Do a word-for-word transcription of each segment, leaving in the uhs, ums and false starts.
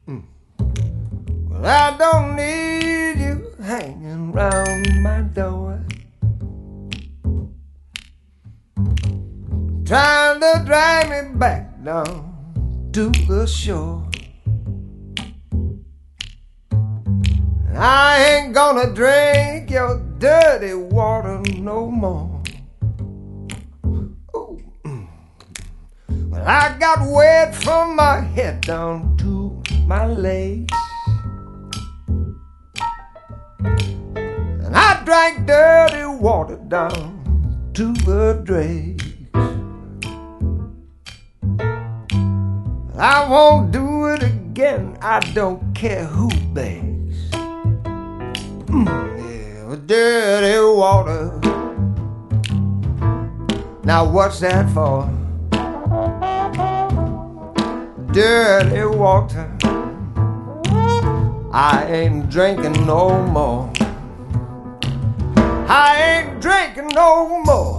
Well, I don't need you hanging round my door, trying to drag me back down to the shore. I ain't gonna drink your dirty water no more. Ooh. Well, I got wet from my head down to my legs, and I drank dirty water down to the dregs. I won't do it again, I don't care who begs. Mm, yeah, dirty water. Now what's that for? Dirty water. I ain't drinking no more. I ain't drinking no more.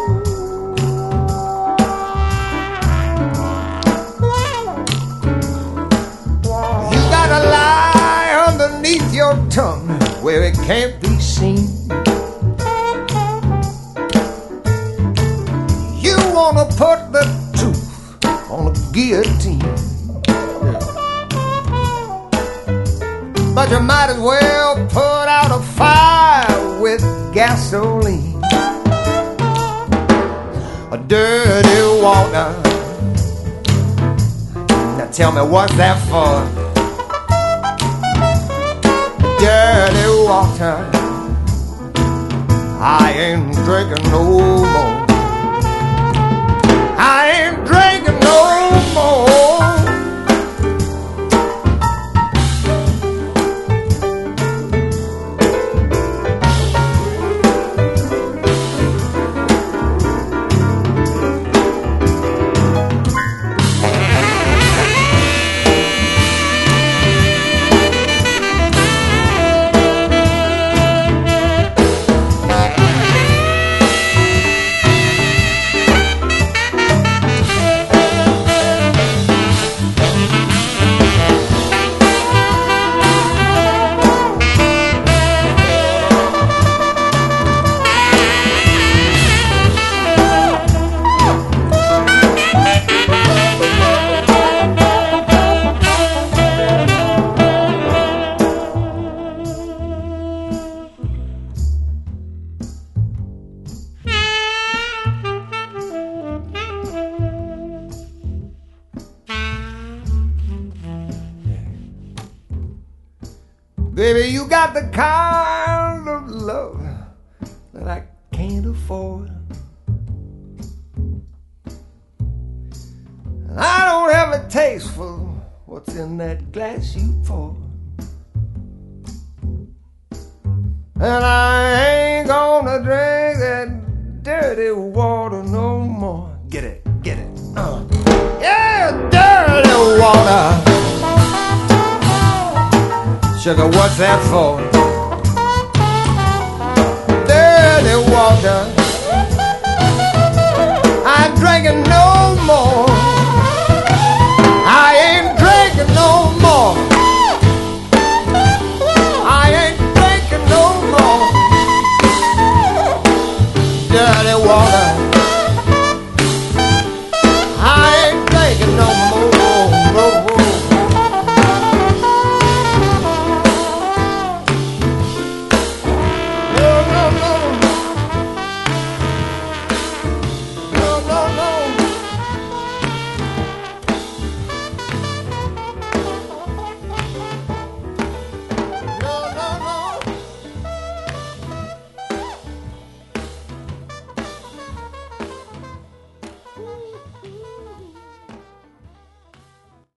You gotta lie underneath your tongue where it can't be seen. You wanna put the truth on a guillotine, but you might as well put out a fire with gasoline. A dirty water. Now tell me what's that for? Dirty water. I ain't drinking no more. I ain't drinking no more. Baby, you got the kind of love that I can't afford. And I don't have a taste for what's in that glass you pour. And I ain't gonna drink that dirty water no more. Get it, get it. Uh. Yeah, dirty water. Sugar, what's that for? Dirty water. I'm drinking